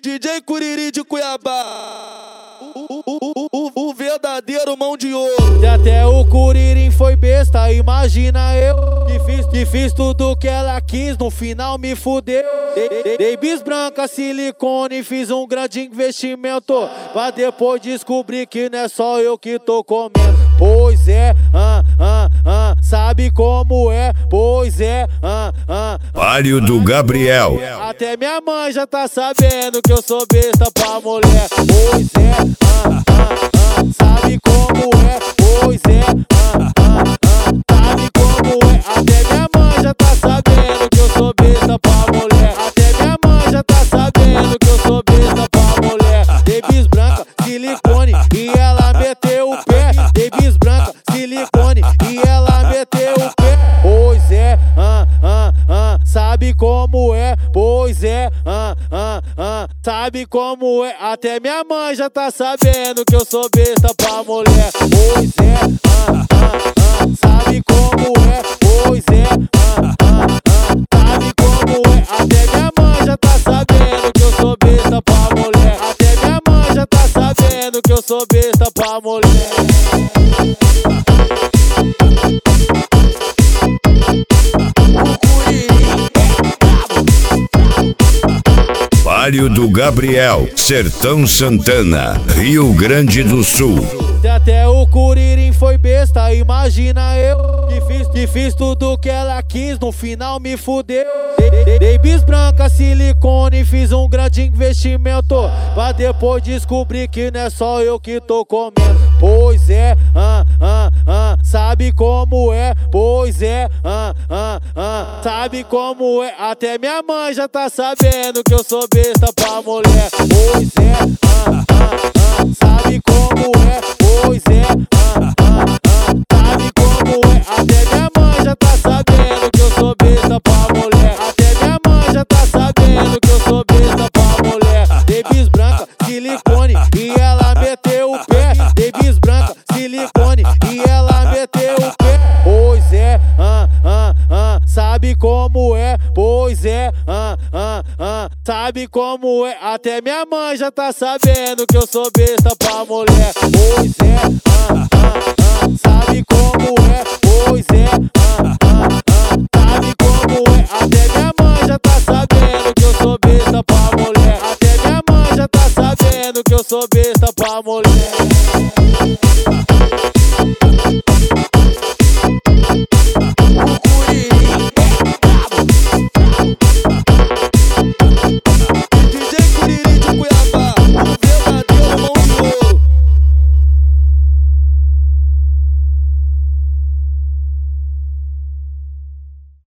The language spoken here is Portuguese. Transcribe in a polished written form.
DJ Curiri de Cuiabá, o verdadeiro mão de ouro. Se até o Curirim foi besta, imagina eu que fiz tudo que ela quis, no final me fudeu. Dei bis branca, silicone, fiz um grande investimento, pra depois descobrir que não é só eu que tô comendo. Pois é, sabe como é? Pois é, Palio do Gabriel. Até minha mãe já tá sabendo que eu sou besta pra mulher. Pois é, sabe como é? Pois é, sabe como é? Até minha mãe já tá sabendo que eu sou besta pra mulher. Até minha mãe já tá sabendo que eu sou besta pra mulher. Dei bis branca, silicone e ela meteu o pé. Dei bis branca, silicone e ela meteu o pé. Pois é, sabe como é? Pois é, sabe como é? Até minha mãe já tá sabendo que eu sou besta pra mulher. Pois é, sabe como é? Pois é, sabe como é? Até minha mãe já tá sabendo que eu sou besta pra mulher. Até minha mãe já tá sabendo que eu sou besta pra mulher. Palio do Gabriel, Sertão Santana, Rio Grande do Sul. Se até o Curirim foi besta, imagina eu que fiz tudo que ela quis, no final me fudeu. Dei bis branca, silicone, fiz um grande investimento, pra depois descobrir que não é só eu que tô comendo. Pois é, sabe como é? Pois é, sabe como é? Até minha mãe já tá sabendo que eu sou besta pra mulher. Pois é, sabe como é? Pois é, sabe como é? Até minha mãe já tá sabendo que eu sou besta pra mulher. Até minha mãe já tá sabendo que eu sou besta pra mulher. Dei bis branca, silicone e ela meteu o pé. Dei bis branca, silicone e ela meteu o pé. Pois é, sabe como é? Pois é, sabe como é? Até minha mãe já tá sabendo que eu sou besta pra mulher. Pois é, sabe como é? Pois é, sabe como é? Até minha mãe já tá sabendo que eu sou besta pra mulher. Até minha mãe já tá sabendo que eu sou besta pra mulher.